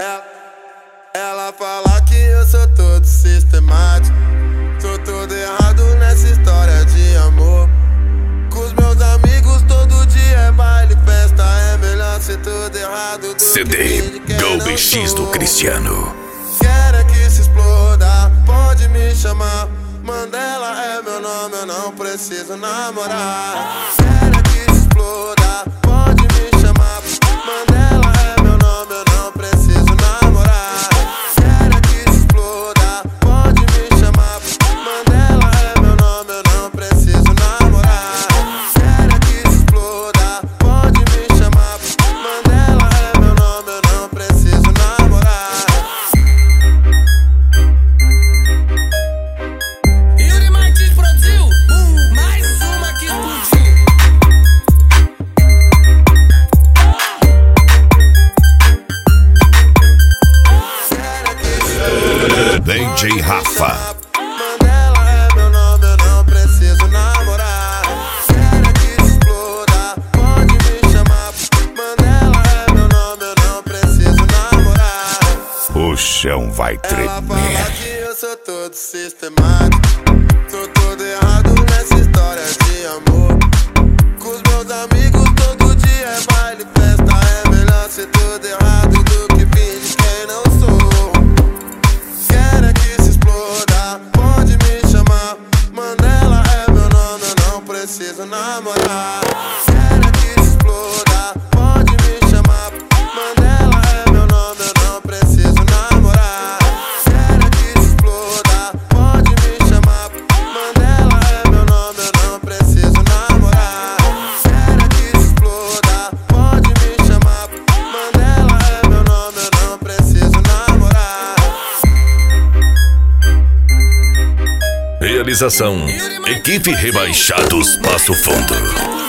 Ela fala que eu sou todo sistemático, tô todo errado nessa história de amor. Com os meus amigos todo dia é baile, festa, é melhor ser tudo errado do CD Dolby X do Cristiano. Quero é que se exploda, pode me chamar. Mandela é meu nome, eu não preciso namorar. Quero é que se exploda, pode me chamar. Mandela é meu nome, eu não preciso namorar. Quero é que se exploda, pode me chamar. Mandela é meu nome, eu não preciso namorar. Quero é que se exploda, pode me chamar. Mandela é meu nome, eu não preciso namorar. Yuri Martins produziu mais uma que explodiu. DJ Rafa. Mandela é meu nome, eu não preciso namorar. Quero que se exploda, pode me chamar. Mandela é meu nome, eu não preciso namorar. O chão vai Ela fala tremer. que eu sou todo sistemático, tô todo errado nessa história de amor. Com os meus amigos todo dia é baile, festa, é melhor ser tudo errado do que fingir quem não sou. Quero é que se exploda, pode me chamar. Mandela é meu nome, eu não preciso namorar. Quero é que se exploda, pode me chamar. Mandela é meu nome, eu não preciso namorar. Quero é que se exploda, pode me chamar. Mandela é meu nome, eu não preciso namorar. Quero é que se exploda, pode me chamar. Mandela é meu nome, eu não preciso namorar. Realização: Equipe Rebaixados Passo Fundo.